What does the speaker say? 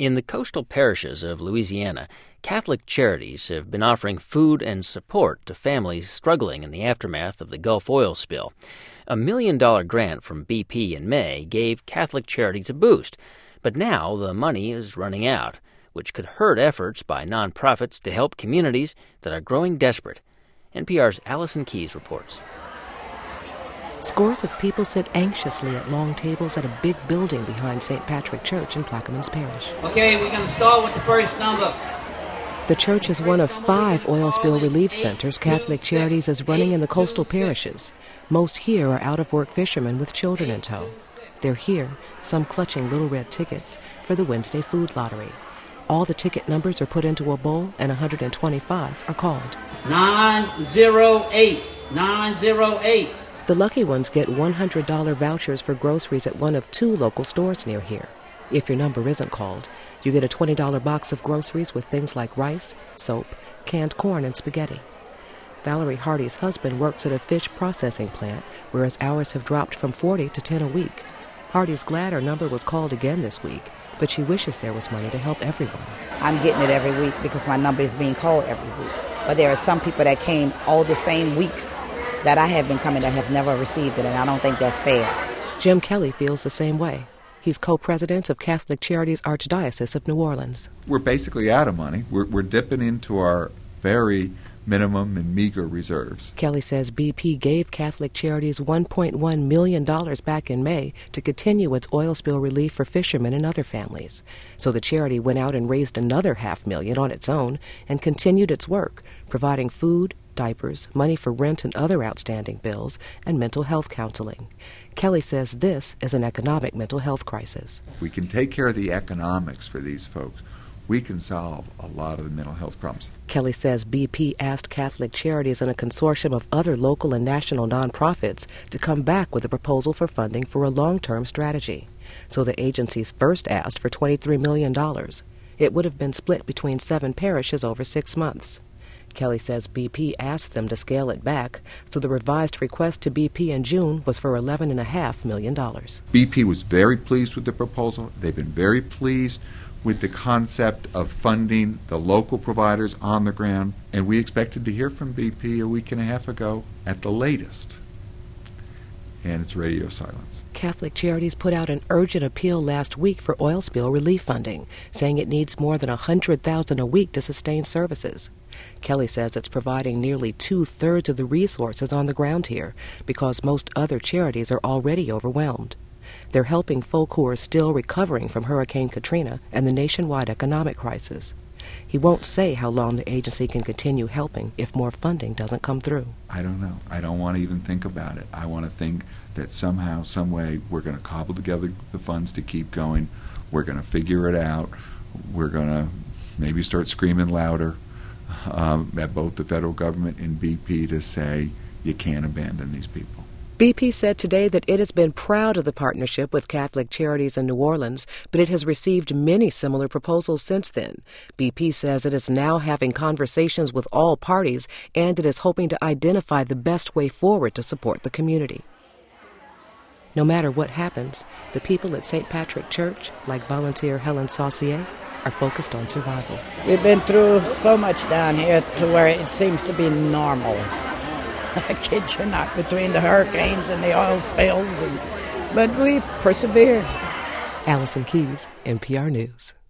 In the coastal parishes of Louisiana, Catholic Charities have been offering food and support to families struggling in the aftermath of the Gulf oil spill. A $1 million grant from BP in May gave Catholic Charities a boost, but now the money is running out, which could hurt efforts by nonprofits to help communities that are growing desperate. NPR's Allison Keyes reports. Scores of people sit anxiously at long tables at a big building behind St. Patrick Church in Plaquemines Parish. Okay, we're going to start with the first number. The church is one of 5 oil spill relief centers Catholic Charities is running in the coastal parishes. Most here are out-of-work fishermen with children in tow. They're here, some clutching little red tickets, for the Wednesday food lottery. All the ticket numbers are put into a bowl, and 125 are called. 908. 908. The lucky ones get $100 vouchers for groceries at one of 2 local stores near here. If your number isn't called, you get a $20 box of groceries with things like rice, soap, canned corn, and spaghetti. Valerie Hardy's husband works at a fish processing plant, where his hours have dropped from 40 to 10 a week. Hardy's glad her number was called again this week, but she wishes there was money to help everyone. I'm getting it every week because my number is being called every week. But there are some people that came all the same weeks that I have been coming that have never received it, and I don't think that's fair. Jim Kelly feels the same way. He's co-president of Catholic Charities Archdiocese of New Orleans. We're basically out of money. We're dipping into our very minimum and meager reserves. Kelly says BP gave Catholic Charities $1.1 million back in May to continue its oil spill relief for fishermen and other families. So the charity went out and raised another $500,000 on its own and continued its work, providing food, diapers, money for rent and other outstanding bills, and mental health counseling. Kelly says this is an economic mental health crisis. If we can take care of the economics for these folks, we can solve a lot of the mental health problems. Kelly says BP asked Catholic Charities and a consortium of other local and national nonprofits to come back with a proposal for funding for a long-term strategy. So the agencies first asked for $23 million. It would have been split between 7 parishes over 6 months. Kelly says BP asked them to scale it back, so the revised request to BP in June was for $11.5 million. BP was very pleased with the proposal. They've been very pleased with the concept of funding the local providers on the ground, and we expected to hear from BP a week and a half ago at the latest. And it's radio silence. Catholic Charities put out an urgent appeal last week for oil spill relief funding, saying it needs more than $100,000 a week to sustain services. Kelly says it's providing nearly 2/3 of the resources on the ground here because most other charities are already overwhelmed. They're helping folk who are still recovering from Hurricane Katrina and the nationwide economic crisis. He won't say how long the agency can continue helping if more funding doesn't come through. I don't know. I don't want to even think about it. I want to think that somehow, some way, we're going to cobble together the funds to keep going. We're going to figure it out. We're going to maybe start screaming louder at both the federal government and BP to say you can't abandon these people. BP said today that it has been proud of the partnership with Catholic Charities in New Orleans, but it has received many similar proposals since then. BP says it is now having conversations with all parties, and it is hoping to identify the best way forward to support the community. No matter what happens, the people at St. Patrick Church, like volunteer Helen Saucier, are focused on survival. We've been through so much down here to where it seems to be normal. I kid you not, between the hurricanes and the oil spills, but we persevere. Allison Keyes, NPR News.